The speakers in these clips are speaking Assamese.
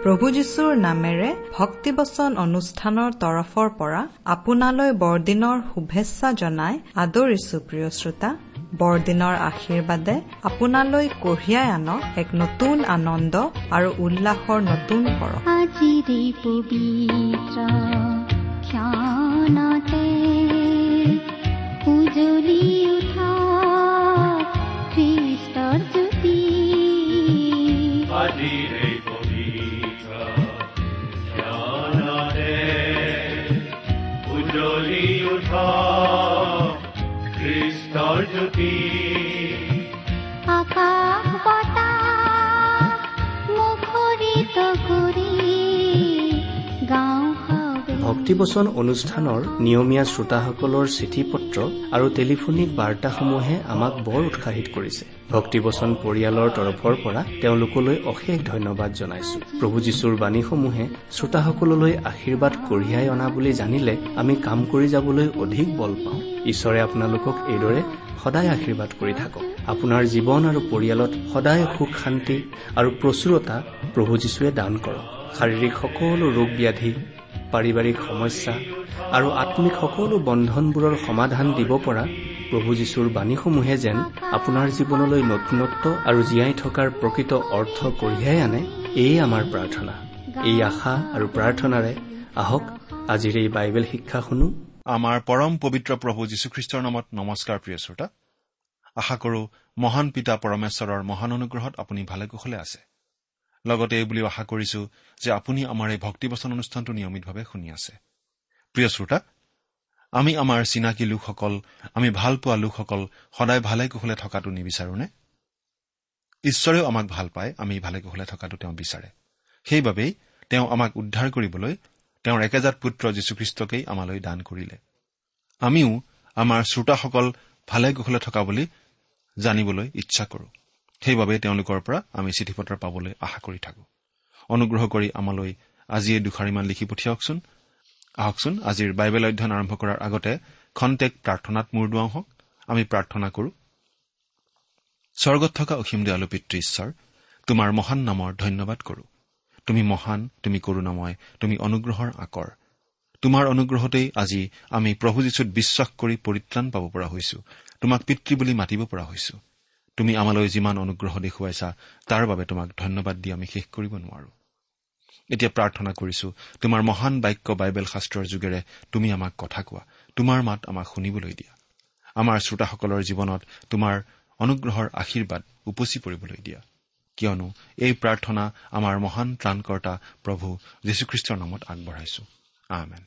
প্ৰভু যীশুৰ নামেৰে ভক্তিবচন অনুষ্ঠানৰ তৰফৰ পৰা আপোনালৈ বৰদিনৰ শুভেচ্ছা জনাই আদৰিছো। প্ৰিয় শ্ৰোতা, বৰদিনৰ আশীৰ্বাদে আপোনালৈ কঢ়িয়াই আনক এক নতুন আনন্দ আৰু উল্লাসৰ নতুন পৰশ। আজিৰে পবিত্ৰ ক্ষণতে উজলি উঠা খ্ৰীষ্টৰ জ্যোতি, আজিৰে পবিত্ৰ ক্ষণতে উজলি উঠা খ্ৰীষ্টৰ জ্যোতি, আকাশ বতাহ মুখৰিত কৰি গাঁও ভক্তিবচন অনুষ্ঠানৰ নিয়মীয়া শ্ৰোতাসকলৰ চিঠি পত্ৰ আৰু টেলিফোনিক বাৰ্তাসমূহে আমাক বৰ উৎসাহিত কৰিছে। ভক্তিবচন পৰিয়ালৰ তৰফৰ পৰা তেওঁলোকলৈ অশেষ ধন্যবাদ জনাইছো। প্ৰভু যীশুৰ বাণীসমূহে শ্ৰোতাসকললৈ আশীৰ্বাদ কঢ়িয়াই অনা বুলি জানিলে আমি কাম কৰি যাবলৈ অধিক বল পাওঁ। ঈশ্বৰে আপোনালোকক এইদৰে সদায় আশীৰ্বাদ কৰি থাকক। আপোনাৰ জীৱন আৰু পৰিয়ালত সদায় সুখ শান্তি আৰু প্ৰচুৰতা প্ৰভু যীশুৱে দান কৰক। শাৰীৰিক সকলো ৰোগ ব্যাধি, পাৰিবাৰিক সমস্যা আৰু আত্মিক সকলো বন্ধনবোৰৰ সমাধান দিব পৰা প্ৰভু যীশুৰ বাণীসমূহে যেন আপোনাৰ জীৱনলৈ নতুনত্ব আৰু জীয়াই থকাৰ প্ৰকৃত অৰ্থ কঢ়িয়াই আনে, এয়ে আমাৰ প্ৰাৰ্থনা। এই আশা আৰু প্ৰাৰ্থনাৰে আহক আজিৰ এই বাইবেল শিক্ষা শুনো। আমাৰ পৰম পবিত্ৰ প্ৰভু যীশুখ্ৰীষ্টৰ নামত নমস্কাৰ। প্ৰিয় শ্ৰোতা, আশা কৰো মহান পিতা পৰমেশ্বৰৰ মহান অনুগ্ৰহত আপুনি ভালে কুশলে আছে। লগতে এই বুলিও আশা কৰিছো যে আপুনি আমাৰ এই ভক্তিবচন অনুষ্ঠানটো নিয়মিতভাৱে শুনি আছে। প্ৰিয় শ্ৰোতা, আমি আমাৰ চিনাকি লোকসকল, আমি ভাল পোৱা লোকসকল সদায় ভালে কুশলে থকাটো নিবিচাৰোনে? ঈশ্বৰেও আমাক ভাল পায়, আমি ভালে কুশলে থকাটো তেওঁ বিচাৰে। সেইবাবেই তেওঁ আমাক উদ্ধাৰ কৰিবলৈ তেওঁৰ একেজাত পুত্ৰ যীশুখ্ৰীষ্টকেই আমালৈ দান কৰিলে। আমিও আমাৰ শ্ৰোতাসকল ভালে কুশলে থকা বুলি জানিবলৈ ইচ্ছা কৰোঁ। সেইবাবে তেওঁলোকৰ পৰা আমি চিঠি পত্ৰ পাবলৈ আশা কৰি থাকোঁ। অনুগ্ৰহ কৰি আমালৈ আজিয়ে দুখাৰিমান লিখি পঠিয়াওকচোন। আহকচোন আজিৰ বাইবেল অধ্যয়ন আৰম্ভ কৰাৰ আগতে খন্তেক প্ৰাৰ্থনাত মূৰ দুৱাওঁ হওক। আমি প্ৰাৰ্থনা কৰোঁ। স্বৰ্গত থকা অসীম দয়ালু পিতৃ ঈশ্বৰ, তোমাৰ মহান নামৰ ধন্যবাদ কৰোঁ। তুমি মহান, তুমি কৰুণাময়, তুমি অনুগ্ৰহৰ আকৰ। তোমাৰ অনুগ্ৰহতেই আজি আমি প্ৰভু যীশুত বিশ্বাস কৰি পৰিত্ৰাণ পাব পৰা হৈছো, তোমাক পিতৃ বুলি মাতিব পৰা হৈছো। তুমি আমালৈ যিমান অনুগ্ৰহ দেখুৱাইছা তাৰ বাবে তোমাক ধন্যবাদ দি আমি শেষ কৰিব নোৱাৰো। এতিয়া প্ৰাৰ্থনা কৰিছো, তোমাৰ মহান বাক্য বাইবেল শাস্ত্ৰৰ যোগেৰে তুমি আমাক কথা কোৱা, তোমাৰ মাত আমাক শুনিবলৈ দিয়া। আমাৰ শ্ৰোতাসকলৰ জীৱনত তোমাৰ অনুগ্ৰহৰ আশীৰ্বাদ উপচি পৰিবলৈ দিয়া, কিয়নো এই প্ৰাৰ্থনা আমাৰ মহান ত্ৰাণকৰ্তা প্ৰভু যীশুখ্ৰীষ্টৰ নামত আগবঢ়াইছো। আমেন।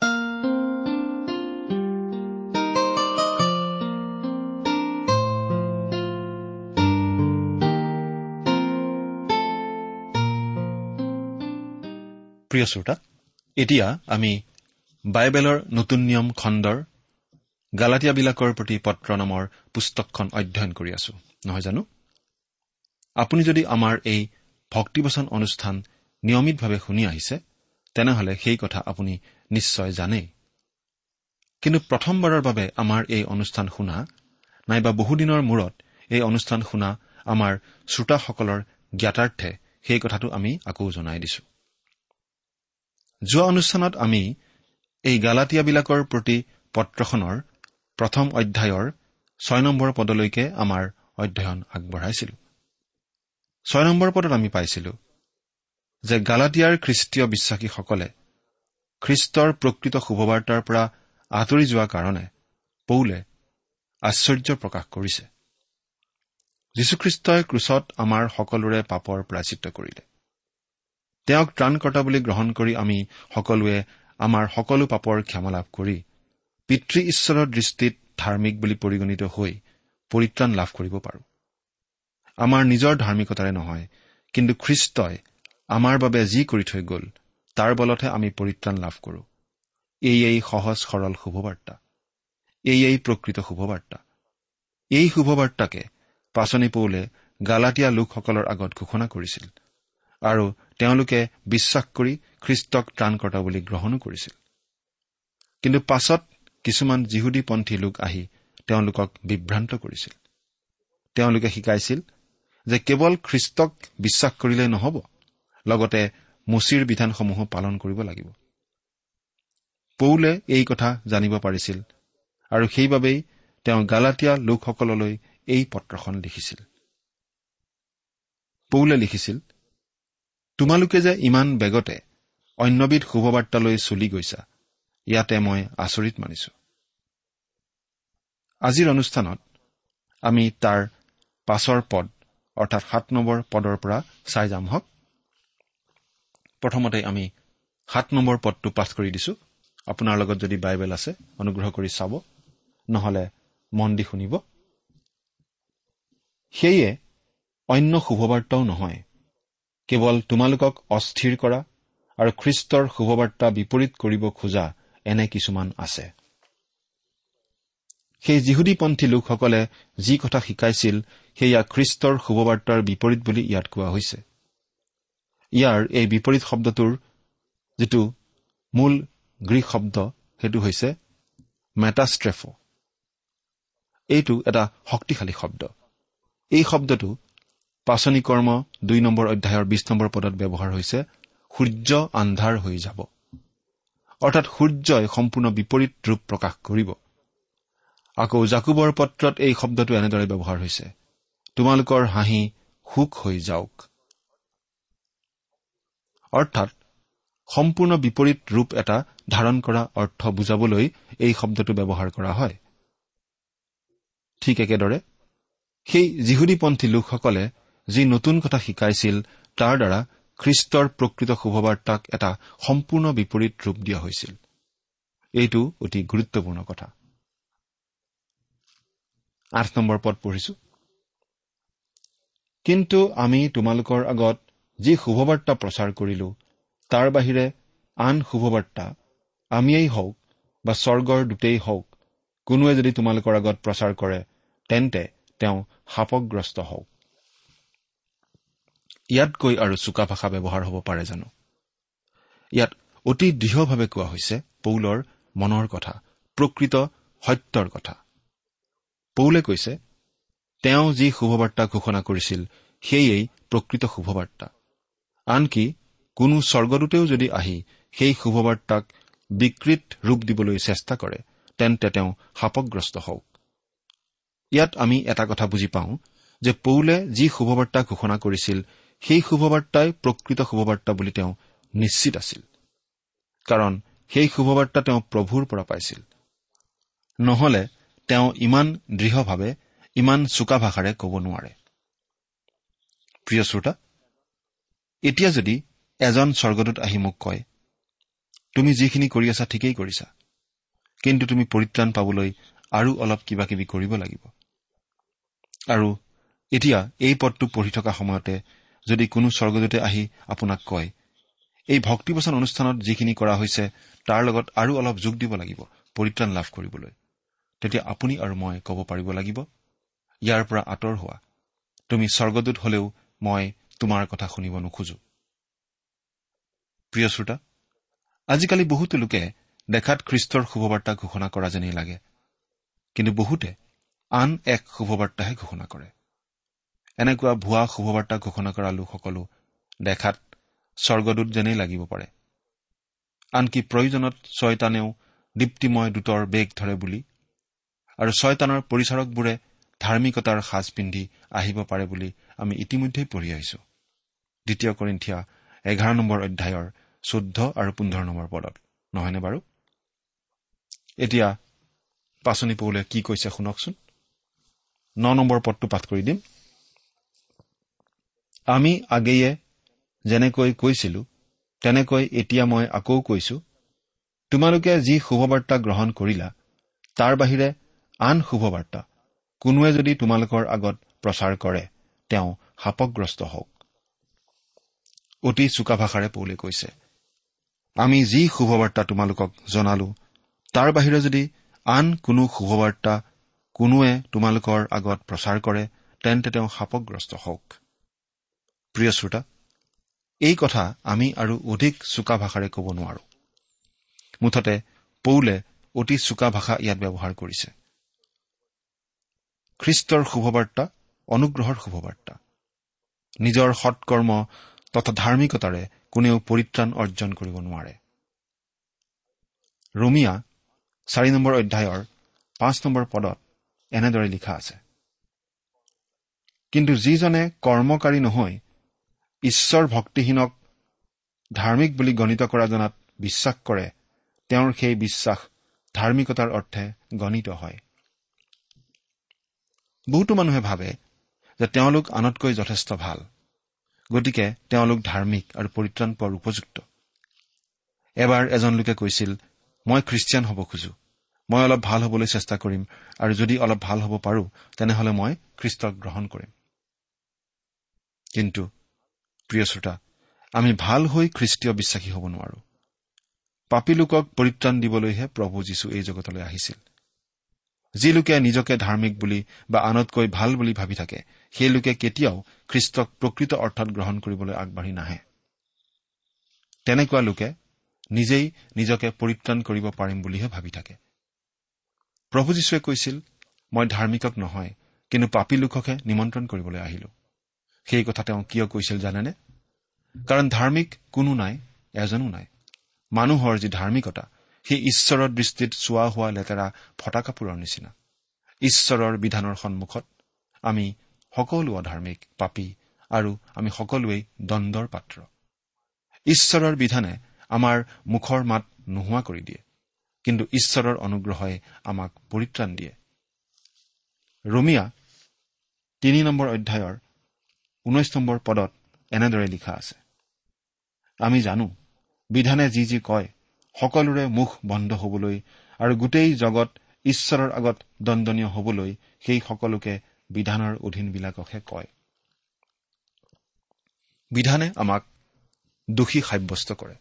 প্ৰিয় শ্ৰোতা, এতিয়া আমি বাইবেলৰ নতুন নিয়ম খণ্ডৰ গালাতিয়াবিলাকৰ প্ৰতি পত্ৰ নামৰ পুস্তকখন অধ্যয়ন কৰি আছো, নহয় জানো? আপুনি যদি আমাৰ এই ভক্তিবচন অনুষ্ঠান নিয়মিতভাৱে শুনি আহিছে তেনেহলে সেই কথা আপুনি নিশ্চয় জানেই। কিন্তু প্ৰথমবাৰৰ বাবে আমাৰ এই অনুষ্ঠান শুনা নাইবা বহুদিনৰ মূৰত এই অনুষ্ঠান শুনা আমাৰ শ্ৰোতাসকলৰ জ্ঞাতাৰ্থে সেই কথাটো আমি আকৌ জনাই দিছো। যোৱা অনুষ্ঠানত আমি এই গালাতিয়াবিলাকৰ প্ৰতি পত্ৰখনৰ প্ৰথম অধ্যায়ৰ 6 নম্বৰ পদলৈকে আমাৰ অধ্যয়ন আগবঢ়াইছিলো। 6 নম্বৰ পদত আমি পাইছিলো যে গালাতিয়াৰ খ্ৰীষ্টীয় বিশ্বাসীসকলে খ্ৰীষ্টৰ প্ৰকৃত শুভবাৰ্তাৰ পৰা আঁতৰি যোৱা কাৰণে পৌলে আশ্চৰ্য প্ৰকাশ কৰিছে। যীশুখ্ৰীষ্টই ক্ৰুচত আমাৰ সকলোৰে পাপৰ প্ৰায়শ্চিত্ত কৰিলে। তেওঁক ত্ৰাণকৰ্তা বুলি গ্ৰহণ কৰি আমি সকলোৱে আমাৰ সকলো পাপৰ ক্ষমা লাভ কৰি পিতৃ ঈশ্বৰৰ দৃষ্টিত ধাৰ্মিক বুলি পৰিগণিত হৈ পৰিত্ৰাণ লাভ কৰিব পাৰো। আমাৰ নিজৰ ধাৰ্মিকতাৰে নহয়, কিন্তু খ্ৰীষ্টই আমাৰ বাবে যি কৰি থৈ গ'ল তাৰ বলতহে আমি পৰিত্ৰাণ লাভ কৰো। এই সহজ সৰল শুভবাৰ্তা, এই প্ৰকৃত শুভবাৰ্তা। এই শুভবাৰ্তাকে পাচনি পৌলে গালাতিয়া লোকসকলৰ আগত ঘোষণা কৰিছিল আৰু তেওঁলোকে বিশ্বাস কৰি খ্ৰীষ্টক ত্ৰাণকৰ্তা বুলি গ্ৰহণো কৰিছিল। কিন্তু পাছত কিছুমান যিহুদীপন্থী লোক আহি তেওঁলোকক বিভ্ৰান্ত কৰিছিল। তেওঁলোকে শিকাইছিল যে কেৱল খ্ৰীষ্টক বিশ্বাস কৰিলে নহব, লগতে মুচিৰ বিধানসমূহো পালন কৰিব লাগিব। পৌলে এই কথা জানিব পাৰিছিল আৰু সেইবাবেই তেওঁ গালাতিয়া লোকসকললৈ এই পত্ৰখন লিখিছিল। পৌলে লিখিছিল, তোমালোকে যে ইমান বেগতে অন্যবিধ শুভবাৰ্তালৈ চলি গৈছা, ইয়াতে মই আচৰিত মানিছো। আজিৰ অনুষ্ঠানত আমি তাৰ পাছৰ পদ অৰ্থাৎ 7 নম্বৰ পদৰ পৰা চাই যাম হওক। প্ৰথমতে আমি 7 নম্বৰ পদটো পাঠ কৰি দিছো। আপোনাৰ লগত যদি বাইবেল আছে অনুগ্ৰহ কৰি চাব, নহলে মন দি শুনিব। সেয়ে অন্য শুভবাৰ্তাও নহয়, কেৱল তোমালোকক অস্থিৰ কৰা আৰু খ্ৰীষ্টৰ শুভবাৰ্তা বিপৰীত কৰিব খোজা এনে কিছুমান আছে। সেই যিহুদীপন্থী লোকসকলে যি কথা শিকাইছিল সেয়া খ্ৰীষ্টৰ শুভবাৰ্তাৰ বিপৰীত বুলি ইয়াত কোৱা হৈছে। ইয়াৰ এই বিপৰীত শব্দটোৰ যিটো মূল গ্ৰীক শব্দ সেইটো হৈছে মেটাষ্ট্ৰেফো। এইটো এটা শক্তিশালী শব্দ। এই শব্দটো পাচনি কৰ্ম 2 নম্বৰ অধ্যায়ৰ 20 নম্বৰ পদত ব্যৱহাৰ হৈছে সূৰ্য আন্ধাৰ হৈ যাব, অৰ্থাৎ সূৰ্যই সম্পূৰ্ণ বিপৰীত ৰূপ প্ৰকাশ কৰিব। আকৌ জাকুবৰ পত্ৰত এই শব্দটো এনেদৰে ব্যৱহাৰ হৈছে, তোমালোকৰ হাঁহি শোক হৈ যাওক, অৰ্থাৎ সম্পূৰ্ণ বিপৰীত ৰূপ এটা ধাৰণ কৰা অৰ্থ বুজাবলৈ এই শব্দটো ব্যৱহাৰ কৰা হয়। ঠিক একেদৰে সেই যিহুদীপন্থী লোকসকলে যি নতুন কথা শিকাইছিল তাৰ দ্বাৰা খ্ৰীষ্টৰ প্ৰকৃত শুভবাৰ্তাক এটা সম্পূৰ্ণ বিপৰীত ৰূপ দিয়া হৈছিল। এইটো অতি গুৰুত্বপূৰ্ণ কথা। 8 নম্বৰ পদ পঢ়িছো। কিন্তু আমি তোমালোকৰ আগত যি শুভবাৰ্তা প্ৰচাৰ কৰিলো তাৰ বাহিৰে আন শুভবাৰ্তা আমিয়েই হওক বা স্বৰ্গৰ দূতেই হওক কোনোৱে যদি তোমালোকৰ আগত প্ৰচাৰ কৰে তেন্তে তেওঁ শাপগ্ৰস্ত হওক। ইয়াতকৈ আৰু চোকা ভাষা ব্যৱহাৰ হ'ব পাৰে জানো? ইয়াত অতি দৃঢ়ভাৱে কোৱা হৈছে পৌলৰ মনৰ কথা, প্ৰকৃত সত্যৰ কথা। পৌলে কৈছে, তেওঁ যি শুভবাৰ্তা ঘোষণা কৰিছিল সেয়েই প্ৰকৃত শুভবাৰ্তা। আনকি কোনো স্বৰ্গদূতেও যদি আহি সেই শুভবাৰ্তাক বিকৃত ৰূপ দিবলৈ চেষ্টা কৰে তেন্তে তেওঁ শাপগ্ৰস্ত হওক। ইয়াত আমি এটা কথা বুজি পাওঁ যে পৌলে যি শুভবাৰ্তা ঘোষণা কৰিছিল সেই শুভবাৰ্তাই প্ৰকৃত শুভবাৰ্তা বুলি তেওঁ নিশ্চিত আছিল, কাৰণ সেই শুভবাৰ্তা তেওঁ প্ৰভুৰ পৰা পাইছিল। নহলে তেওঁ ইমান দৃঢ়ভাৱে ইমান চোকা ভাষাৰে ক'ব নোৱাৰে। প্ৰিয় শ্ৰোতা, এতিয়া যদি এজন স্বৰ্গদূত আহি মোক কয়, তুমি যিখিনি কৰি আছা ঠিকেই কৰিছা, কিন্তু তুমি পৰিত্ৰাণ পাবলৈ আৰু অলপ কিবা কিবি কৰিব লাগিব, আৰু এতিয়া এই পদটো পঢ়ি থকা সময়তে যদি কোনো স্বৰ্গদূতে আহি আপোনাক কয়, এই ভক্তিবচন অনুষ্ঠানত যিখিনি কৰা হৈছে তাৰ লগত আৰু অলপ যোগ দিব লাগিব পৰিত্ৰাণ লাভ কৰিবলৈ, তেতিয়া আপুনি আৰু মই ক'ব পাৰিব লাগিব, ইয়াৰ পৰা আঁতৰ হোৱা, তুমি স্বৰ্গদূত হলেও মই তোমাৰ কথা শুনিব নোখোজো। প্ৰিয় শ্ৰোতা, আজিকালি বহুতো লোকে দেখাত খ্ৰীষ্টৰ শুভবাৰ্তা ঘোষণা কৰা যেনেই লাগে, কিন্তু বহুতে আন এক শুভবাৰ্তাহে ঘোষণা কৰে। এনেকুৱা ভুৱা শুভবাৰ্তা ঘোষণা কৰা লোকসকলো দেখাত স্বৰ্গদূত যেনেই লাগিব পাৰে। আনকি প্ৰয়োজনত শয়তানেও দীপ্তিময় দূতৰ বেগ ধৰে বুলি আৰু শয়তানৰ পৰিচাৰকবোৰে ধাৰ্মিকতাৰ সাজ পিন্ধি আহিব পাৰে বুলি আমি ইতিমধ্যেই পঢ়ি আহিছো। 2 কৰিন্থিয়া 11 নম্বৰ অধ্যায়ৰ 14 আৰু 15 নম্বৰ পদত, নহয়নে বাৰু? এতিয়া পাচনি পৌলে কি কৈছে শুনকচোন। 9 নম্বৰ পদটো পাঠ কৰি দিম। আমি আগেয়ে যেনেকৈ কৈছিলো তেনেকৈ এতিয়া মই আকৌ কৈছো, তোমালোকে যি শুভবাৰ্তা গ্ৰহণ কৰিলা তাৰ বাহিৰে আন শুভবাৰ্তা কোনোৱে যদি তোমালোকৰ আগত প্ৰচাৰ কৰে তেওঁ শাপগ্ৰস্ত হওক। অতি চোকা ভাষাৰে পৌলে কৈছে, আমি যি শুভবাৰ্তা তোমালোকক জনালো তাৰ বাহিৰে যদি আন কোনো শুভবাৰ্তা কোনোৱে তোমালোকৰ আগত প্ৰচাৰ কৰে তেন্তে তেওঁ শাপগ্ৰস্ত হওক। প্ৰিয় শ্ৰোতা, এই কথা আমি আৰু অধিক চোকা ভাষাৰে ক'ব নোৱাৰো। মুঠতে পৌলে অতি চোকা ভাষা ইয়াত ব্যৱহাৰ কৰিছে। খ্ৰীষ্টৰ শুভবাৰ্তা অনুগ্ৰহৰ শুভবাৰ্তা। নিজৰ সৎকৰ্ম তথা ধাৰ্মিকতাৰে কোনেও পৰিত্ৰাণ অৰ্জন কৰিব নোৱাৰে। ৰোমিয়া 4 নম্বৰ অধ্যায়ৰ 5 নম্বৰ পদত এনেদৰে লিখা আছে, কিন্তু যিজনে কৰ্মকাৰী নহৈ ঈশ্বৰ ভক্তিহীনক ধাৰ্মিক বুলি গণিত কৰা জনাত বিশ্বাস কৰে, তেওঁৰ সেই বিশ্বাস ধাৰ্মিকতাৰ অৰ্থে গণিত হয়। বহুতো মানুহে ভাবে যে তেওঁলোক আনতকৈ যথেষ্ট ভাল, গতিকে তেওঁলোক ধাৰ্মিক আৰু পৰিত্ৰাণ পোৱাৰ উপযুক্ত। এবাৰ এজন লোকে কৈছিল, মই খ্ৰীষ্টিয়ান হ'ব খোজো, মই অলপ ভাল হ'বলৈ চেষ্টা কৰিম, আৰু যদি অলপ ভাল হ'ব পাৰো তেনেহলে মই খ্ৰীষ্টক গ্ৰহণ কৰিম। কিন্তু প্ৰিয় শ্ৰোতা, আমি ভাল হৈ খ্ৰীষ্টীয় বিশ্বাসী হ'ব নোৱাৰো। পাপী লোকক পৰিত্ৰাণ দিবলৈহে প্ৰভু যীশু এই জগতলৈ আহিছিল। যি লোকে নিজকে ধাৰ্মিক বুলি বা আনতকৈ ভাল বুলি ভাবি থাকে, সেই লোকে কেতিয়াও খ্ৰীষ্টক প্ৰকৃত অৰ্থত গ্ৰহণ কৰিবলৈ আগবাঢ়ি নাহে। তেনেকুৱা লোকে নিজেই নিজকে পৰিত্ৰাণ কৰিব পাৰিম বুলিহে ভাবি থাকে। প্ৰভু যীশুৱে কৈছিল, মই ধাৰ্মিকক নহয়, কিন্তু পাপী লোককহে নিমন্ত্ৰণ কৰিবলৈ আহিলো। সেই কথা তেওঁ কিয় কৈছিল জানেনে? কাৰণ ধাৰ্মিক কোনো নাই, এজনো নাই। মানুহৰ যি ধাৰ্মিকতা, সেই ঈশ্বৰৰ দৃষ্টিত চোৱা হোৱা লেতেৰা ফটা কাপোৰৰ নিচিনা। ঈশ্বৰৰ বিধানৰ সন্মুখত আমি সকলো অধাৰ্মিক, পাপী, আৰু আমি সকলোৱেই দণ্ডৰ পাত্ৰ। ঈশ্বৰৰ বিধানে আমাৰ মুখৰ মাত নোহোৱা কৰি দিয়ে, কিন্তু ঈশ্বৰৰ অনুগ্ৰহই আমাক পৰিত্ৰাণ দিয়ে। ৰোমিয়া 3 নম্বৰ অধ্যায়ৰ 19 নম্বৰ পদত এনেদৰে লিখা আছে, আমি জানো বিধানে যি যি কয় সকলোৰে মুখ বন্ধ হবলৈ আৰু গোটেই জগত ঈশ্বৰৰ আগত দণ্ডনীয় হবলৈ সেই সকলোকে বিধানৰ অধীনবিলাককহে কয়। বিধানে আমাক দোষী সাব্যস্ত কৰে।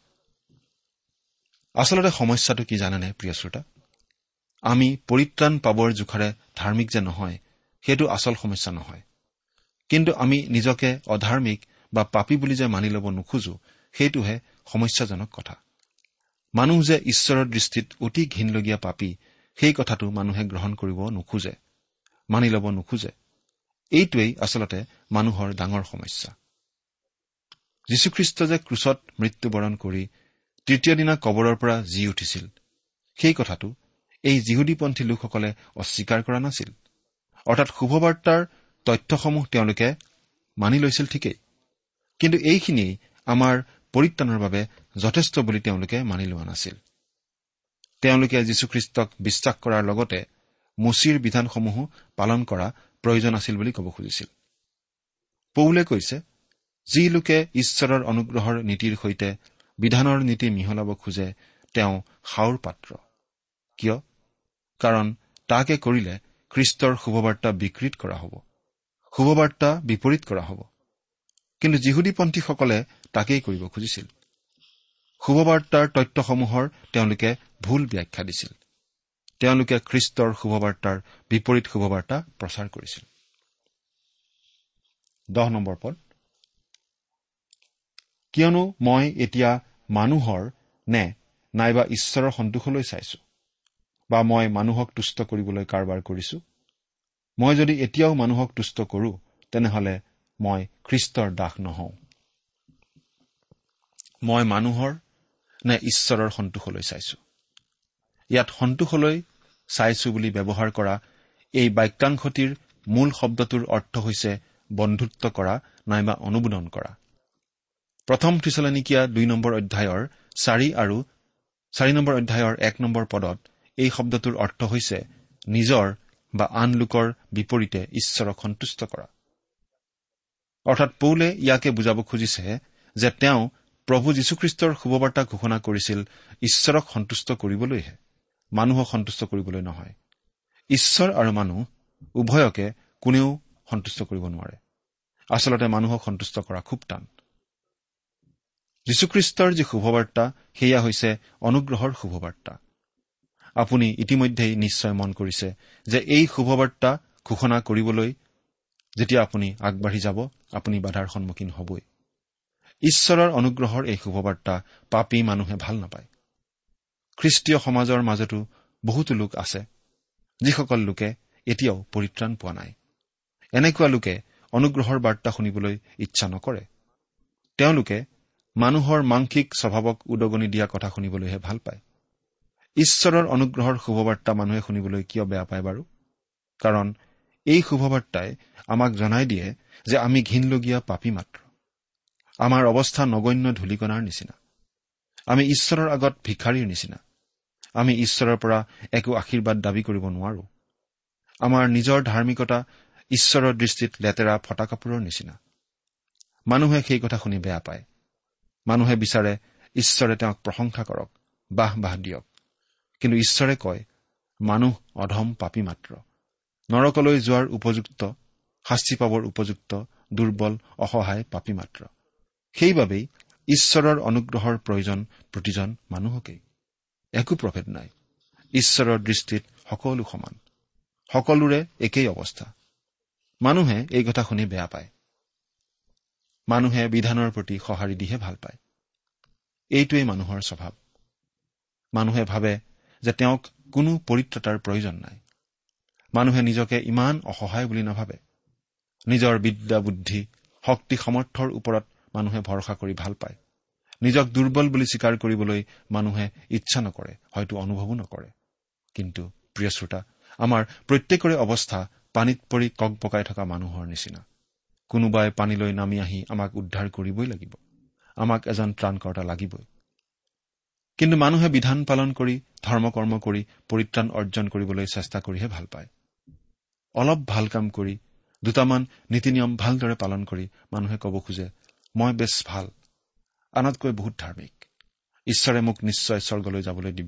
আচলতে সমস্যাটো কি জানেনে প্ৰিয় শ্ৰোতা? আমি পৰিত্ৰাণ পাবৰ জোখাৰে ধাৰ্মিক যে নহয়, সেইটো আচল সমস্যা নহয়। কিন্তু আমি নিজকে অধাৰ্মিক বা পাপী বুলি যে মানি ল'ব নোখোজো, সেইটোহে সমস্যাজনক কথা। মানুহ যে ঈশ্বৰৰ দৃষ্টিত অতি ঘিনলগীয়া পাপী, সেই কথাটো মানুহে গ্ৰহণ কৰিব নোখোজে, মানি ল'ব নোখোজে। এইটোৱেই আচলতে মানুহৰ ডাঙৰ সমস্যা। যীশুখ্ৰীষ্ট যে ক্ৰুচত মৃত্যুবৰণ কৰি তৃতীয় দিনা কবৰৰ পৰা জি উঠিছিল, সেই কথাটো এই যিহুদীপন্থী লোকসকলে অস্বীকাৰ কৰা নাছিল। অৰ্থাৎ শুভবাৰ্তাৰ তথ্যসমূহ তেওঁলোকে মানি লৈছিল ঠিকেই, কিন্তু এইখিনিয়েই আমাৰ পৰিত্ৰাণৰ বাবে যথেষ্ট বুলি তেওঁলোকে মানি লোৱা নাছিল। তেওঁলোকে যীশুখ্ৰীষ্টক বিশ্বাস কৰাৰ লগতে মোচীৰ বিধানসমূহো পালন কৰা প্ৰয়োজন আছিল বুলি ক'ব খুজিছিল। পৌলে কৈছে, যি লোকে ঈশ্বৰৰ অনুগ্ৰহৰ নীতিৰ সৈতে বিধানৰ নীতি মিহলাব খোজে, তেওঁ সাওৰ পাত্ৰ। কিয়? কাৰণ তাকে কৰিলে খ্ৰীষ্টৰ শুভবাৰ্তা বিকৃত কৰা হ'ব, শুভবাৰ্তা বিপৰীত কৰা হ'ব। কিন্তু যিহুদীপন্থীসকলে তাকেই কৰিব খুজিছিল। শুভবাৰ্তাৰ তথ্যসমূহৰ তেওঁলোকে ভুল ব্যাখ্যা দিছিল। তেওঁলোকে খ্ৰীষ্টৰ শুভবাৰ্তাৰ বিপৰীত শুভবাৰ্তা প্ৰচাৰ কৰিছিল। 10 নম্বৰ পদ, কিয়নো মই এতিয়া মানুহৰ নে নাইবা ঈশ্বৰৰ সন্তোষলৈ চাইছো, বা মই মানুহক তুষ্ট কৰিবলৈ কাৰবাৰ কৰিছো? মই যদি এতিয়াও মানুহক তুষ্ট কৰো, তেনেহলে মই খ্ৰীষ্টৰ দাস নহওঁ। মই মানুহৰ নে ঈশ্বৰৰ সন্তোষলৈ চাইছো? ইয়াত সন্তোষলৈ চাইছো বুলি ব্যৱহাৰ কৰা এই বাক্যাংশটিৰ মূল শব্দটোৰ অৰ্থ হৈছে বন্ধুত্ব কৰা নাইবা অনুমোদন কৰা। প্ৰথম থিছালনিকিয়া 2 নম্বৰ অধ্যায়ৰ 4 আৰু 4 নম্বৰ অধ্যায়ৰ 1 নম্বৰ পদত এই শব্দটোৰ অৰ্থ হৈছে নিজৰ বা আন লোকৰ বিপৰীতে ঈশ্বৰক সন্তুষ্ট কৰা। অৰ্থাৎ পৌলে ইয়াকে বুজাব খুজিছে যে তেওঁ প্ৰভু যীশুখ্ৰীষ্টৰ শুভবাৰ্তা ঘোষণা কৰিছিল ঈশ্বৰক সন্তুষ্ট কৰিবলৈহে, মানুহক সন্তুষ্ট কৰিবলৈ নহয়। ঈশ্বৰ আৰু মানুহ উভয়কে কোনেও সন্তুষ্ট কৰিব নোৱাৰে। আচলতে মানুহক সন্তুষ্ট কৰা খুব টান। যীশুখ্ৰীষ্টৰ যি শুভবাৰ্তা, সেয়া হৈছে অনুগ্ৰহৰ শুভবাৰ্তা। আপুনি ইতিমধ্যেই নিশ্চয় মন কৰিছে যে এই শুভবাৰ্তা ঘোষণা কৰিবলৈ যেতিয়া আপুনি আগবাঢ়ি যাব, আপুনি বাধাৰ সন্মুখীন হ'বই। ঈশ্বৰৰ অনুগ্ৰহৰ এই শুভবাৰ্তা পাপী মানুহে ভাল নাপায়। খ্ৰীষ্টীয় সমাজৰ মাজতো বহুতো লোক আছে, যিসকল লোকে এতিয়াও পৰিত্ৰাণ পোৱা নাই। এনেকুৱা লোকে অনুগ্ৰহৰ বাৰ্তা শুনিবলৈ ইচ্ছা নকৰে। তেওঁলোকে মানুহৰ মাংসিক স্বভাৱক উদগনি দিয়া কথা শুনিবলৈহে ভাল পায়। ঈশ্বৰৰ অনুগ্ৰহৰ শুভবাৰ্তা মানুহে শুনিবলৈ কিয় বেয়া পায় বাৰু? কাৰণ এই শুভবাৰ্তাই আমাক জনাই দিয়ে যে আমি ঘিনলগীয়া পাপী মাত্ৰ। আমাৰ অৱস্থা নগণ্য ধূলিকণাৰ নিচিনা। আমি ঈশ্বৰৰ আগত ভিখাৰীৰ নিচিনা। আমি ঈশ্বৰৰ পৰা একো আশীৰ্বাদ দাবী কৰিব নোৱাৰো। আমাৰ নিজৰ ধাৰ্মিকতা ঈশ্বৰৰ দৃষ্টিত লেতেৰা ফটা কাপোৰৰ নিচিনা। মানুহে সেই কথা শুনি বেয়া পায়। মানুহে বিচাৰে ঈশ্বৰে তেওঁক প্ৰশংসা কৰক, বাহ দিয়ক। কিন্তু ঈশ্বৰে কয়, মানুহ অধম পাপী মাত্ৰ, নৰকলৈ যোৱাৰ উপযুক্ত, শাস্তি পাবৰ উপযুক্ত, দুৰ্বল, অসহায় পাপী মাত্ৰ। সেইবাবেই ঈশ্বৰৰ অনুগ্ৰহৰ প্ৰয়োজন প্ৰতিজন মানুহকেই। একো প্ৰভেদ নাই। ঈশ্বৰৰ দৃষ্টিত সকলো সমান, সকলোৰে একেই অৱস্থা। মানুহে এই কথা শুনি বেয়া পায়। মানুহে বিধানৰ প্ৰতি সঁহাৰি দিহে ভাল পায়। এইটোৱেই মানুহৰ স্বভাৱ। মানুহে ভাবে যে তেওঁক কোনো পৰিত্ৰাতাৰ প্ৰয়োজন নাই। মানুহে নিজকে ইমান অসহায় বুলি নাভাবে। নিজৰ বিদ্যা, বুদ্ধি, শক্তি, সামৰ্থ্যৰ ওপৰত মানুহে ভৰসা কৰি ভাল পায়। নিজক দুৰ্বল বুলি স্বীকাৰ কৰিবলৈ মানুহে ইচ্ছা নকৰে, হয়তো অনুভৱো নকৰে। কিন্তু প্ৰিয় শ্ৰোতা, আমাৰ প্ৰত্যেকৰে অৱস্থা পানীত পৰি ককবকাই থকা মানুহৰ নিচিনা। কোনোবাই পানীলৈ নামি আহি আমাক উদ্ধাৰ কৰিবই লাগিব। আমাক এজন ত্ৰাণকৰ্তা লাগিবই। কিন্তু মানুহে বিধান পালন কৰি, ধৰ্মকৰ্ম কৰি পৰিত্ৰাণ অৰ্জন কৰিবলৈ চেষ্টা কৰিহে ভাল পায়। অলপ ভাল কাম কৰি, দুটামান নীতি নিয়ম ভালদৰে পালন কৰি মানুহে ক'ব খোজে, মই বেছ ভাল, আনতকৈ বহুত ধাৰ্মিক, ঈশ্বৰে মোক নিশ্চয় স্বৰ্গলৈ যাবলৈ দিব,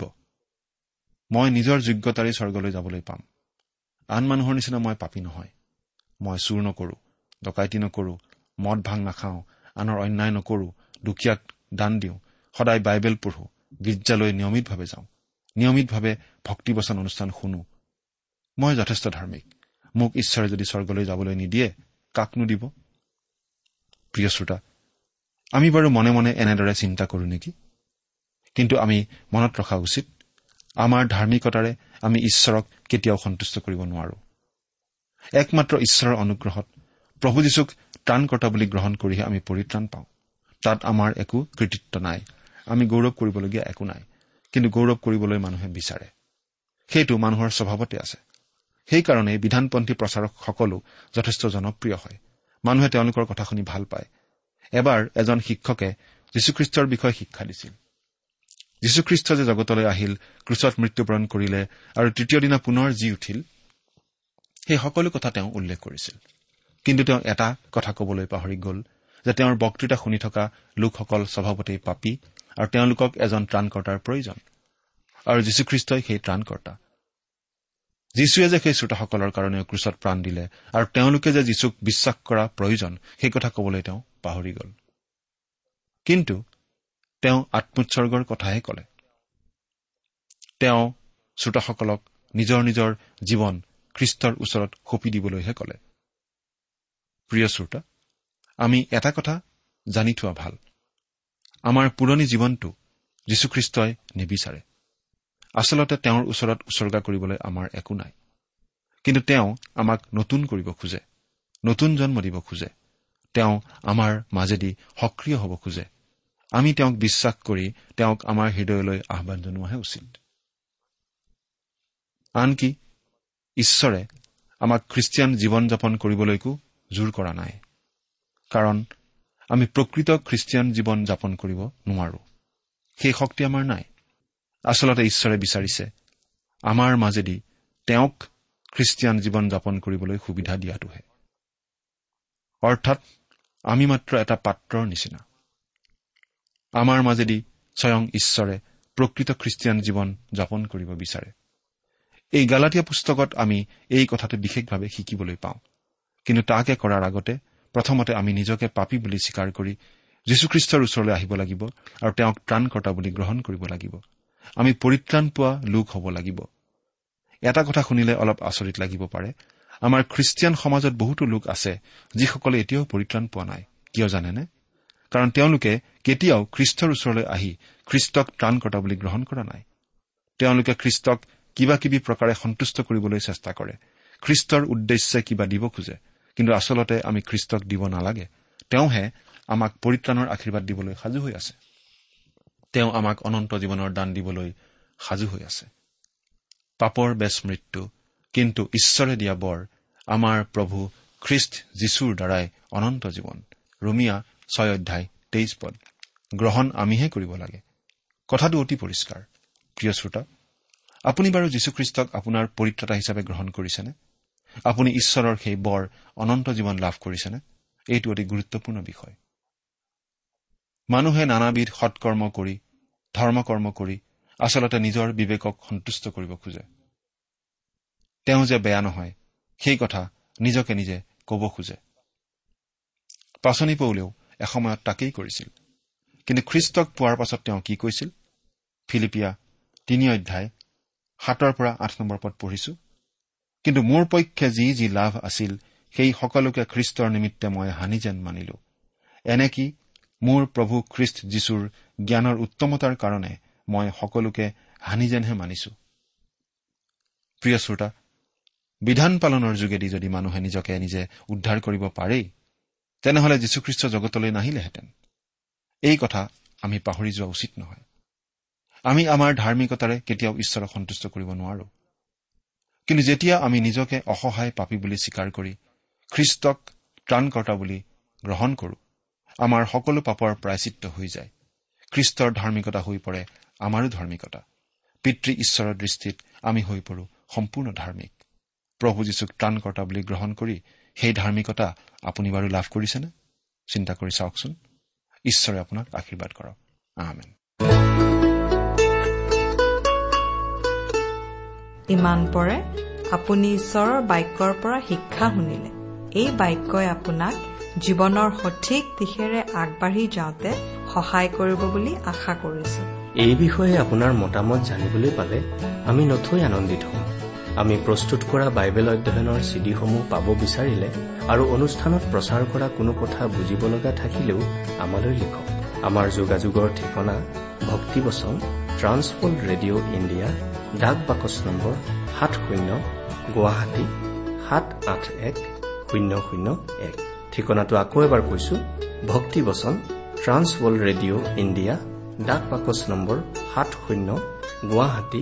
মই নিজৰ যোগ্যতাৰে স্বৰ্গলৈ যাবলৈ পাম, আন মানুহৰ নিচিনা মই পাপী নহয়, মই চুৰ নকৰো, ডকাইতি নকৰো, মদ ভাং নাখাওঁ, আনৰ অন্যায় নকৰো, দুখীয়াক দান দিওঁ, সদায় বাইবেল পঢ়ো, গীৰ্জালৈ নিয়মিতভাৱে যাওঁ, নিয়মিতভাৱে ভক্তিবচন অনুষ্ঠান শুনো, মই যথেষ্ট ধাৰ্মিক। মোক ঈশ্বৰে যদি স্বৰ্গলৈ যাবলৈ নিদিয়ে, কাকনো দিব? প্ৰিয় শ্ৰোতা, আমি বাৰু মনে মনে এনেদৰে চিন্তা কৰো নেকি? কিন্তু আমি মনত ৰখা উচিত, আমাৰ ধাৰ্মিকতাৰে আমি ঈশ্বৰক কেতিয়াও সন্তুষ্ট কৰিব নোৱাৰো। একমাত্ৰ ঈশ্বৰৰ অনুগ্ৰহত প্ৰভু যীশুক ত্ৰাণকৰ্তা বুলি গ্ৰহণ কৰিহে আমি পৰিত্ৰাণ পাওঁ। তাত আমাৰ একো কৃতিত্ব নাই, আমি গৌৰৱ কৰিবলগীয়া একো নাই। কিন্তু গৌৰৱ কৰিবলৈ মানুহে বিচাৰে। সেইটো মানুহৰ স্বভাৱতে আছে। সেইকাৰণেই বিধানপন্থী প্ৰচাৰকসকলো যথেষ্ট জনপ্ৰিয় হয়। মানুহে তেওঁলোকৰ কথা শুনি ভাল পায়। এবাৰ এজন শিক্ষকে যীশুখ্ৰীষ্টৰ বিষয়ে শিক্ষা দিছিল। যীশুখ্ৰীষ্ট যে জগতলৈ আহিল, ক্ৰুচত মৃত্যুবৰণ কৰিলে আৰু তৃতীয় দিনা পুনৰ জি উঠিল, সেই সকলো কথা তেওঁ উল্লেখ কৰিছিল। কিন্তু তেওঁ এটা কথা কবলৈ পাহৰি গল যে তেওঁৰ বক্তৃতা শুনি থকা লোকসকল স্বভাৱতেই পাপী আৰু তেওঁলোকক এজন ত্ৰাণকৰ্তাৰ প্ৰয়োজন, আৰু যীশুখ্ৰীষ্টই সেই ত্ৰাণকৰ্তা। যীশুৱে যে সেই শ্ৰোতাসকলৰ কাৰণে ক্ৰুচত প্ৰাণ দিলে আৰু তেওঁলোকে যে যীশুক বিশ্বাস কৰা প্ৰয়োজন, সেই কথা কবলৈ তেওঁ পাহৰি গল। কিন্তু তেওঁ আত্মোৎসৰ্গৰ কথাহে কলে। তেওঁ শ্ৰোতাসকলক নিজৰ নিজৰ জীৱন খ্ৰীষ্টৰ ওচৰত সঁপি দিবলৈহে কলে। প্ৰিয় শ্ৰোতা, আমি এটা কথা জানি থোৱা ভাল, আমাৰ পুৰণি জীৱনটো যীশুখ্ৰীষ্টই নিবিচাৰে। আচলতে তেওঁৰ ওচৰত উচৰ্গা কৰিবলৈ আমাৰ একো নাই। কিন্তু তেওঁ আমাক নতুন কৰিব খোজে, নতুন জন্ম দিব খোজে। তেওঁ আমাৰ মাজেদি সক্ৰিয় হ'ব খোজে। আমি তেওঁক বিশ্বাস কৰি তেওঁক আমাৰ হৃদয়লৈ আহ্বান জনোৱাহে উচিত। আনকি ঈশ্বৰে আমাক খ্ৰীষ্টিয়ান জীৱন যাপন কৰিবলৈকো জোৰ কৰা নাই। কাৰণ আমি প্ৰকৃত খ্ৰীষ্টিয়ান জীৱন যাপন কৰিব নোৱাৰো। সেই শক্তি আমাৰ নাই। আচলতে ঈশ্বৰে বিচাৰিছে আমাৰ মাজেদি তেওঁক খ্ৰীষ্টিয়ান জীৱন যাপন কৰিবলৈ সুবিধা দিয়াটোহে। অৰ্থাৎ আমি মাত্ৰ এটা পাত্ৰৰ নিচিনা। আমাৰ মাজেদি স্বয়ং ঈশ্বৰে প্ৰকৃত খ্ৰীষ্টিয়ান জীৱন যাপন কৰিব বিচাৰে। এই গালাটীয়া পুস্তকত আমি এই কথাটো বিশেষভাৱে শিকিবলৈ পাওঁ। কিন্তু তাকে কৰাৰ আগতে প্ৰথমতে আমি নিজকে পাপী বুলি স্বীকাৰ কৰি যীশুখ্ৰীষ্টৰ ওচৰলৈ আহিব লাগিব আৰু তেওঁক ত্ৰাণকৰ্তা বুলি গ্ৰহণ কৰিব লাগিব। আমি পৰিত্ৰাণ পোৱা লোক হ'ব লাগিব। এটা কথা শুনিলে অলপ আচৰিত লাগিব পাৰে, আমাৰ খ্ৰীষ্টিয়ান সমাজত বহুতো লোক আছে যিসকলে এতিয়াও পৰিত্ৰাণ পোৱা নাই। কিয় জানেনে? কাৰণ তেওঁলোকে কেতিয়াও খ্ৰীষ্টৰ ওচৰলৈ আহি খ্ৰীষ্টক ত্ৰাণকৰ্তা বুলি গ্ৰহণ কৰা নাই। তেওঁলোকে খ্ৰীষ্টক কিবা কিবি প্ৰকাৰে সন্তুষ্ট কৰিবলৈ চেষ্টা কৰে, খ্ৰীষ্টৰ উদ্দেশ্যে কিবা দিব খোজে। কিন্তু আচলতে আমি খ্ৰীষ্টক দিব নালাগে। তেওঁহে আমাক পৰিত্ৰাণৰ আশীৰ্বাদ দিবলৈ সাজু হৈ আছে। তেওঁ আমাক অনন্ত জীৱনৰ দান দিবলৈ সাজু হৈ আছে। পাপৰ বেচ মৃত্যু, কিন্তু ঈশ্বৰে দিয়া বৰ আমাৰ প্ৰভু খ্ৰীষ্ট যীশুৰ দ্বাৰাই অনন্ত জীৱন। ৰোমিয়া 6:23 গ্ৰহণ আমিহে কৰিব লাগে। কথাটো অতি পৰিষ্কাৰ। প্ৰিয় শ্ৰোতা, আপুনি বাৰু যীশুখ্ৰীষ্টক আপোনাৰ পৰিত্ৰাতা হিচাপে গ্ৰহণ কৰিছেনে? আপুনি ঈশ্বৰৰ সেই বৰ অনন্ত জীৱন লাভ কৰিছেনে? এইটো অতি গুৰুত্বপূৰ্ণ বিষয়। মানুহে নানাবিধ সৎকৰ্ম কৰি, ধৰ্মকৰ্ম কৰি আচলতে নিজৰ বিবেকক সন্তুষ্ট কৰিব খোজে। তেওঁ যে বেয়া নহয়, সেই কথা নিজকে নিজে ক'ব খোজে। পাচনি পৌলেও এসময়ত তাকেই কৰিছিল। কিন্তু খ্ৰীষ্টক পোৱাৰ পাছত তেওঁ কি কৈছিল? ফিলিপিয়া 3:7-8 পঢ়িছো। কিন্তু মোৰ পক্ষে যি যি লাভ আছিল, সেই সকলোকে খ্ৰীষ্টৰ নিমিত্তে মই হানি যেন মানিলো। এনেকি মোৰ প্ৰভু খ্ৰীষ্ট যীশুৰ জ্ঞানৰ উত্তমতাৰ কাৰণে মই সকলোকে হানি যেনহে মানিছো। প্ৰিয় শ্ৰোতা, বিধান পালনৰ যোগেদি যদি মানুহে নিজকে নিজে উদ্ধাৰ কৰিব পাৰেই, তেনেহলে যীশুখ্ৰীষ্ট জগতলৈ নাহিলেহেঁতেন। এই কথা আমি পাহৰি যোৱা উচিত নহয়। আমি আমাৰ ধাৰ্মিকতাৰে কেতিয়াও ঈশ্বৰক সন্তুষ্ট কৰিব নোৱাৰো। কিন্তু যেতিয়া আমি নিজকে অসহায় পাপী বুলি স্বীকাৰ কৰি খ্ৰীষ্টক ত্ৰাণকৰ্তা বুলি গ্ৰহণ কৰো, আমাৰ সকলো পাপৰ প্ৰায়চিত্ত হৈ যায়। খ্ৰীষ্টৰ ধাৰ্মিকতা হৈ পৰে আমাৰো ধাৰ্মিকতা। পিতৃ ঈশ্বৰৰ দৃষ্টিত আমি হৈ পৰো সম্পূৰ্ণ ধাৰ্মিক। প্ৰভু যীশুক ত্ৰাণকৰ্তা বুলি গ্ৰহণ কৰি সেই ধাৰ্মিকতা আপুনি বাৰু লাভ কৰিছেনে? চিন্তা কৰি চাওকচোন। ঈশ্বৰে আপোনাক আশীৰ্বাদ কৰক। আমেন। ইমান পৰে আপুনি ঈশ্বৰৰ বাক্যৰ পৰা শিক্ষা শুনিলে। এই বাক্যই আপোনাক জীৱনৰ সঠিক দিশেৰে আগবাঢ়ি যাওঁতে সহায় কৰিব বুলি আশা কৰিছো। এই বিষয়ে আপোনাৰ মতামত জানিবলৈ পালে আমি নথৈ আনন্দিত হ'ম। আমি প্ৰস্তুত কৰা বাইবেল অধ্যয়নৰ চিডিসমূহ পাব বিচাৰিলে আৰু অনুষ্ঠানত প্ৰচাৰ কৰা কোনো কথা বুজিব লগা থাকিলেও আমালৈ লিখক। আমাৰ যোগাযোগৰ ঠিকনা ভক্তিবচন ট্ৰান্সৱৰ্ল্ড ৰেডিঅ' ইণ্ডিয়া, ডাক বাকচ নম্বৰ 70, গুৱাহাটী 78101। ঠিকনাটো আকৌ এবাৰ কৈছো, ভক্তিবচন ট্ৰান্সৱৰ্ল্ড ৰেডিঅ' ইণ্ডিয়া, ডাক বাকচ নম্বৰ 70, গুৱাহাটী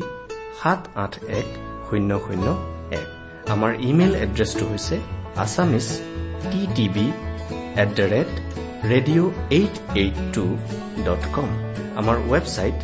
78101। আমাৰ ইমেইল এড্ৰেছটো হৈছে assamese@radio882.com। আমাৰ ৱেবছাইট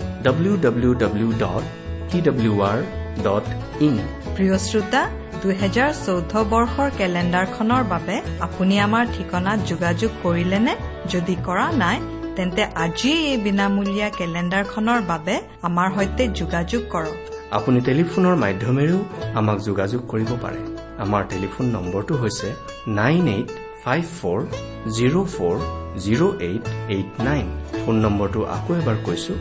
www.twr.in। প্ৰিয় শ্ৰোতা, 2014 বৰ্ষৰ কেলেণ্ডাৰখনৰ বাবে আপুনি আমাৰ ঠিকনাত যোগাযোগ কৰিলেনে? যদি কৰা নাই, তেন্তে আজি এই বিনামূলীয়া কেলেণ্ডাৰখনৰ বাবে আমাৰ সৈতে যোগাযোগ কৰক। আপুনি টেলিফোনৰ মাধ্যমেৰেও আমাক যোগাযোগ কৰিব পাৰে। আমাৰ টেলিফোন নম্বৰটো হৈছে 9854040889। ফোন নম্বৰটো আকৌ এবাৰ কৈছো,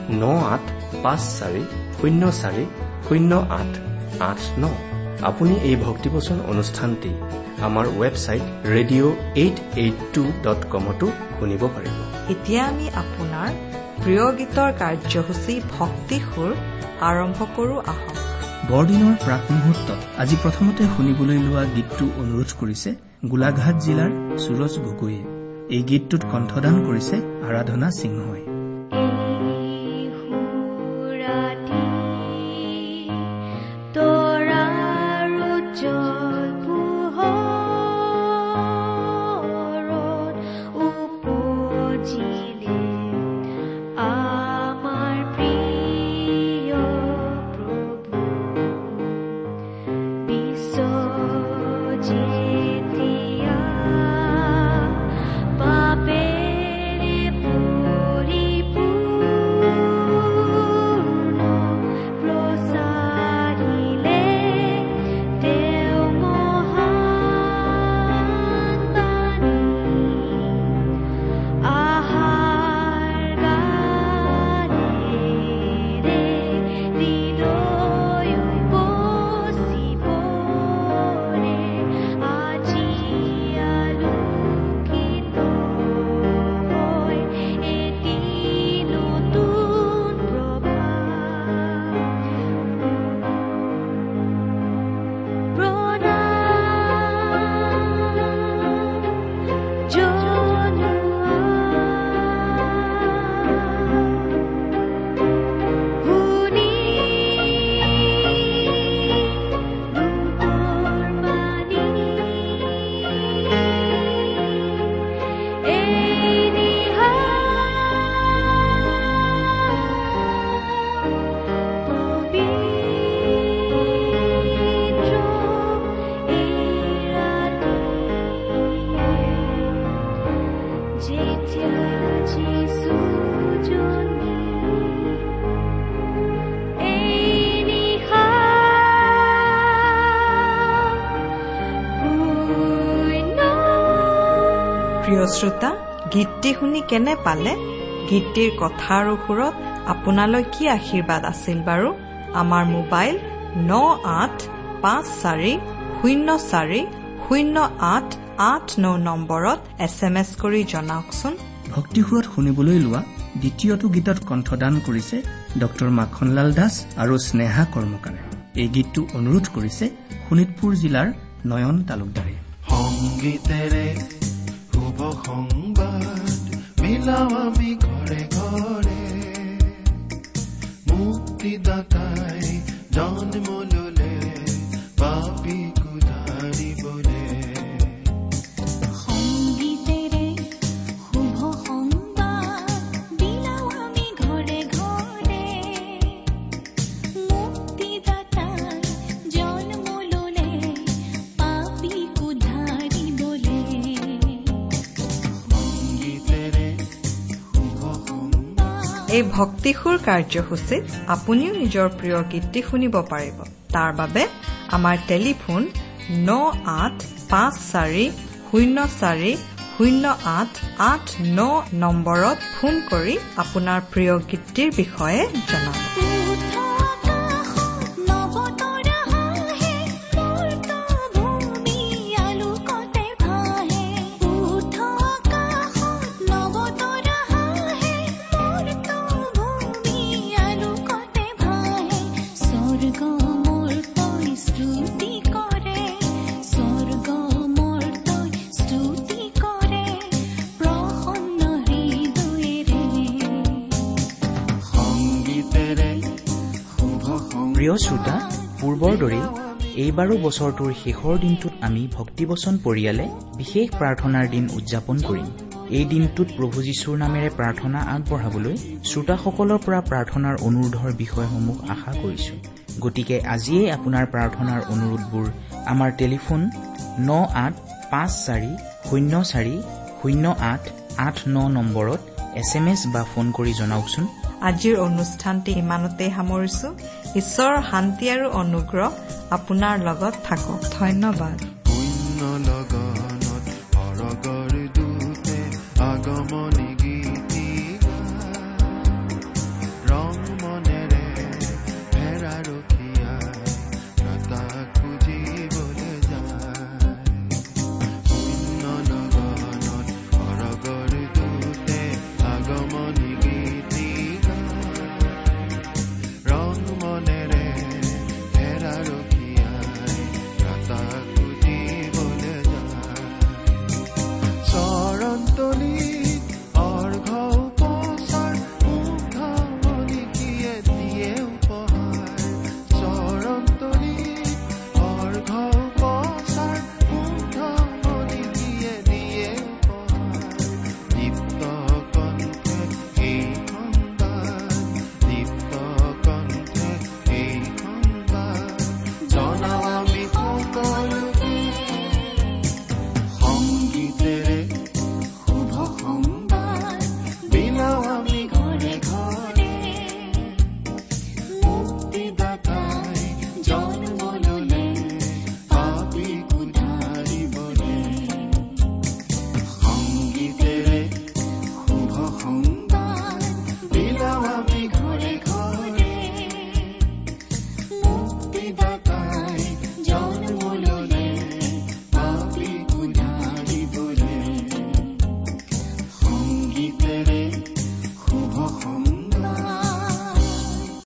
9854040889। আপুনি এই ভক্তিবচন অনুষ্ঠানটি আমাৰ ৱেবছাইট radio882.comতো শুনিব পাৰিব। এতিয়া আমি আপোনাৰ প্ৰিয় গীতৰ কাৰ্যসূচী ভক্তি সুৰ আৰম্ভ কৰো আহক। বৰদিনৰ প্ৰাক মুহূৰ্তত আজি প্ৰথমতে শুনিবলৈ লোৱা গীতটো অনুৰোধ কৰিছে গোলাঘাট জিলাৰ সুৰজ গগৈয়ে। এই গীতটোত কণ্ঠদান কৰিছে আৰাধনা সিংহই। Papere puri প্ৰিয় শ্ৰোতা, গীতটি শুনি কেনে পালে? গীতটিৰ কথা আৰু সুৰত আপোনালৈ কি আশীৰ্বাদ আছিল বাৰু? আমাৰ মোবাইল 9854040889 নম্বৰত SMS কৰি জনাওকচোন। ভক্তিসুৰত শুনিবলৈ লোৱা দ্বিতীয়টো গীতত কণ্ঠদান কৰিছে ডক্টৰ মাখনলাল দাস আৰু স্নেহা কৰ্মকাৰে। এই গীতটো অনুৰোধ কৰিছে শোণিতপুৰ জিলাৰ নয়ন তালুকদাৰে। সংগীতেৰে শুভ সংবাদ মিলাও আমি ঘৰে ঘৰে, মুক্তিদাতাই জন্ম ললে পাপী কুধাৰিবলে। সংগীতেৰে শুভ সংবাদ বিলাও আমি ঘৰে ঘৰে, মুক্তিদাতাই জন্ম ললে পাপী কুধাৰিবলে। সংগীতেৰে শুভ সংবাদ। এই ভক্তিসুৰ কাৰ্যসূচীত আপুনিও নিজৰ প্ৰিয় গীতটি শুনিব পাৰিব। তাৰ বাবে আমাৰ টেলিফোন 9854040889 নম্বৰত ফোন কৰি আপোনাৰ প্ৰিয় গীতটিৰ বিষয়ে জনাব। প্ৰিয় শ্ৰোতা, পূৰ্বৰ দৰেই এইবাৰো বছৰটোৰ শেষৰ দিনটোত আমি ভক্তিবচন পৰিয়ালে বিশেষ প্ৰাৰ্থনাৰ দিন উদযাপন কৰিম। এই দিনটোত প্ৰভু যীশুৰ নামেৰে প্ৰাৰ্থনা আগবঢ়াবলৈ শ্ৰোতাসকলৰ পৰা প্ৰাৰ্থনাৰ অনুৰোধৰ বিষয়সমূহ আশা কৰিছো। গতিকে আজিয়েই আপোনাৰ প্ৰাৰ্থনাৰ অনুৰোধবোৰ আমাৰ টেলিফোন 9854040889 নম্বৰত SMS বা ফোন কৰি জনাওকচোন। আজিৰ অনুষ্ঠানটি ইমানতেই সামৰিছো। ঈশ্বৰৰ শান্তি আৰু অনুগ্ৰহ আপোনাৰ লগত থাকক। ধন্যবাদ। পুণ্য লগনত অৰগৰ দূতে আগমনী গীতি ৰং মনেৰে হেৰা ৰখিয়াই ৰাতা খুজিবলৈ যায়। পুণ্য লগনত অৰগৰ দূতে আগমনী গীতি ৰং মনেৰে হেৰা ৰখিয়াই ৰাতা খুজিবলৈ যায়। চৰণতলিত অৰ্ঘ উপচাৰ মুগ্ধমণিকিয়ে দিয়ে উপহাৰ। চৰণতলিত অৰ্ঘ উপচাৰ মুগ্ধমণিকিয়ে দিয়ে উপহাৰ। দীপ্ত কণ্ঠে এই সংবাদ, দীপ্ত কণ্ঠে এই সংবাদ জনাও আমি সকলোকে। সংগীতেৰে শুভ সংবাদ বিলাও আমি ঘৰে ঘৰে, মুক্তিদাতাই জন্ম ললে পাপী কুধাৰিবলে। সংগীতেৰে শুভ সংবাদ বিলাও আমি ঘৰে ঘৰে, মুক্তিদাতাই জন্ম ললে পাপী কুধাৰিবলে। সংগীতেৰে